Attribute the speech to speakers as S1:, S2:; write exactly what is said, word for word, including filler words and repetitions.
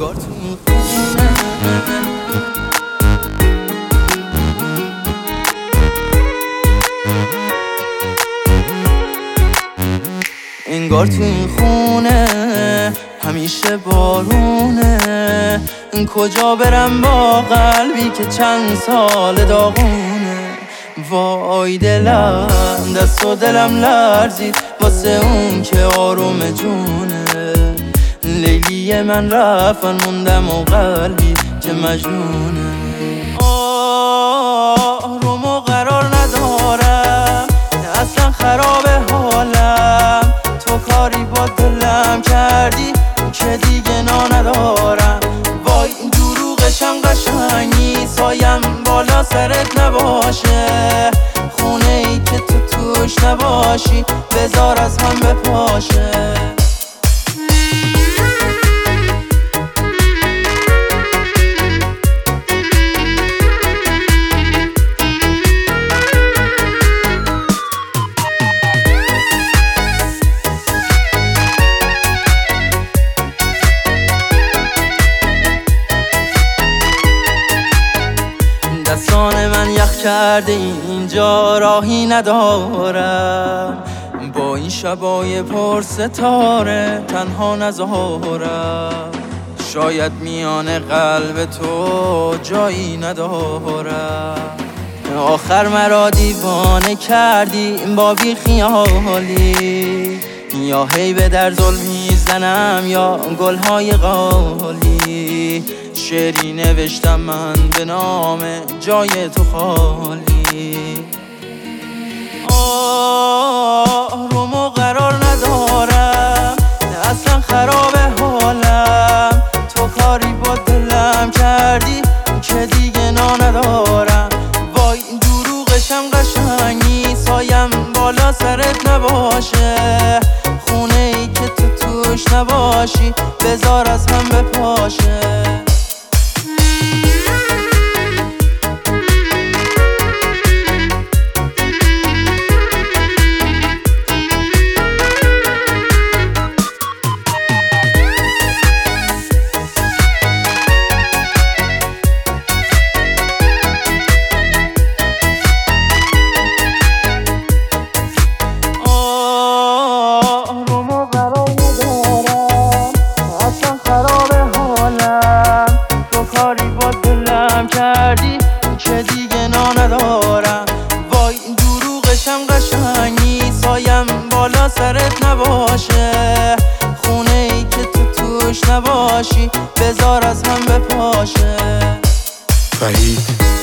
S1: انگار تو این خونه انگار تو این خونه همیشه بارونه. کجا برم با قلبی که چند سال داغونه؟ وای دلم دست و دلم لرزید واسه اون که آروم جونه. لیلی من رفتن موندم و قلبی که مجنونه. آروم و قرار ندارم اصلا خراب حالم. تو کاری با دلم کردی که دیگه نا ندارم. وای دروغشم قشنگی سایم بالا سرت نباشه. خونه ای که تو توش نباشی بذار از هم بپاشه. دستان من یخ کرده اینجا راهی ندارم. با این شبای پر ستاره تنها نذارم. شاید میان قلب تو جایی ندارم. آخر مرا دیوانه کردی با بی خیالی. یا هی به در ظلم میزنم یا گلهای قالی. شعری نوشتم من به نام جای تو خالی. آروم و قرار ندارم اصلا خراب حالم. تو کاری با دلم کردی که دیگه نا ندارم. وای دروغشم قشنگی سایم بالا سرت نباشه. خونه ای که تو توش نباشی بذار از هم بپاشه. کردی که دیگه نا ندارم. وای دروغشم قشنگی سایم بالا سرت نباشه. خونه ای که تو توش نباشی بذار از هم بپاشه.
S2: فرید